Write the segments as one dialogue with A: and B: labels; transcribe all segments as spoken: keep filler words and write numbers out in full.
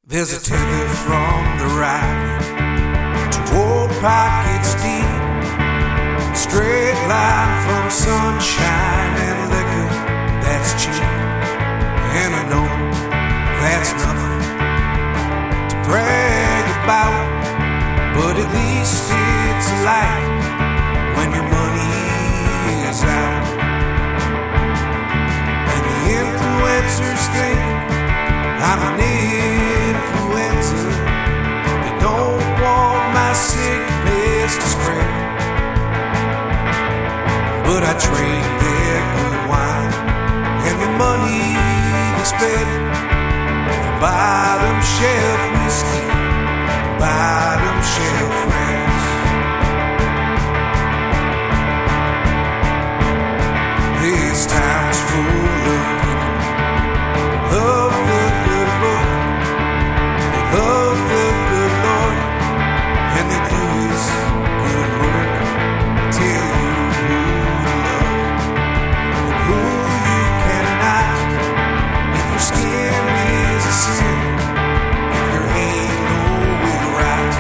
A: There's a tether from the right to old pockets deep, a straight line from sunshine and liquor that's cheap. And I know that's nothing to brag about, but at least it's a light when your money is out. And the influencers think I'm an influencer. They don't want my sickness to spread, but I trade their good wine and the money they spend for bottom shelf whiskey, bottom shelf friends. This town's full of people who love the good book, they love the good Lord, and they do His good work. Tell you who to love and who you cannot. If your skin is a sin, if your halo will rot.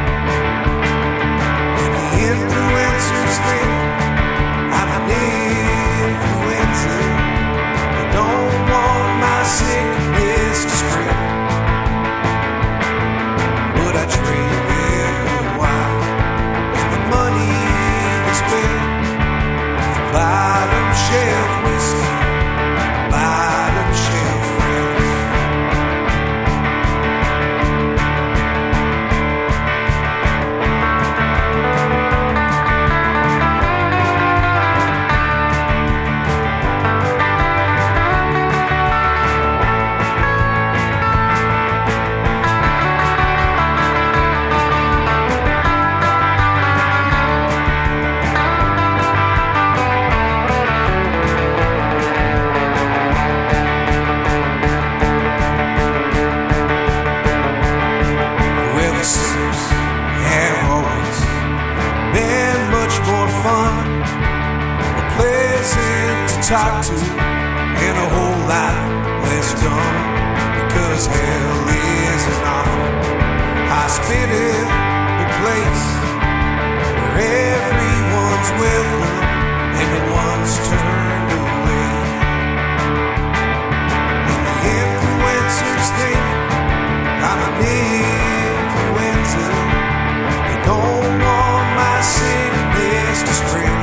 A: And the influencers think I'm an influencer. They don't want my sickness to spread, but I trade their good wine and the money they spend for bottom shelf whiskey, bottom shelf friends. Well, the sinners have always been much more fun, more pleasant to talk to, and a whole lot less dumb. Because hell is an awful hospitable place where everyone's welcome and no one's turned away. And the influencers think I'm an influencer. They don't want my sickness to spread,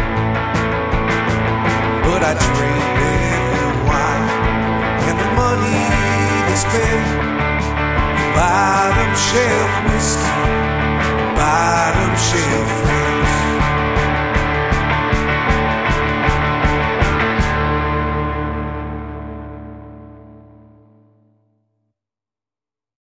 A: but I trade their good wine and the money they spend for bottom shelf whiskey, bottom